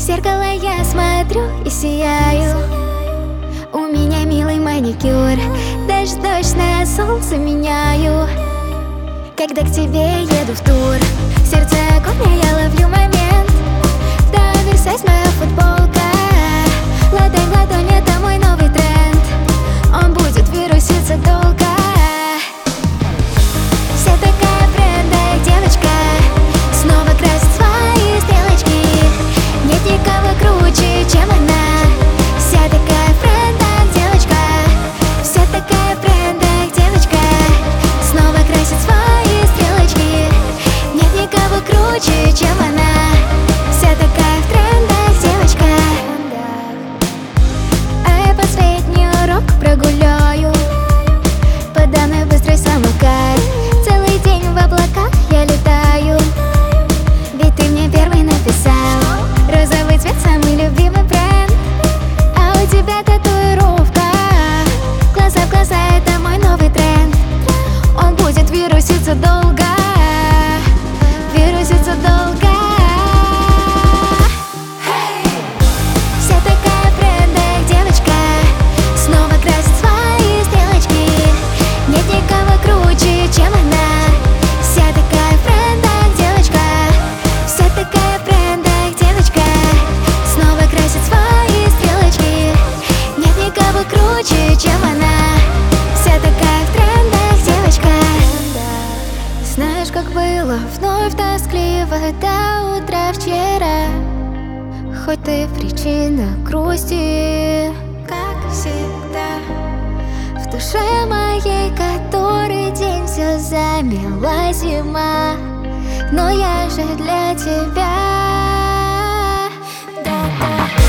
зеркало я смотрю и сияю. У меня милый маникюр, даже дождь на солнце меняю. Когда к тебе еду в тур, сердце огонь, я ловлю момент. Да, Версайз моя футболка, ладонь в ладонь, это мой новый тренд. Он будет вируситься долго. Вся такая в трендах девочка, снова красит свои стрелочки. Нет никого круче, чем она. Вся такая в трендах девочка, вся такая в трендах девочка, снова красит свои стрелочки. Нет никого круче, чем она. Вся такая в трендах девочка. А я последний урок прогуляю, подо мной быстрый самокат. Целый день в облаках я летаю, ведь ты мне первый написал. Розовый цвет самый любимый бренд, а у тебя татуировка. Глаза в глаза, это мой новый тренд. Он будет вируситься долго, вируситься долго. Вся такая в трендах девочка, снова красит свои стрелочки. Нет никого круче, чем она. Вся такая в трендах девочка, вся такая в трендах девочка, снова красит свои стрелочки. Нет никого круче, чем она. Вся такая в трендах девочка. Знаешь, как было вновь тоскливо до утра вчера, хоть ты причина грусти, как всегда. В душе моей который день все замела зима, но я же для тебя. Да-да.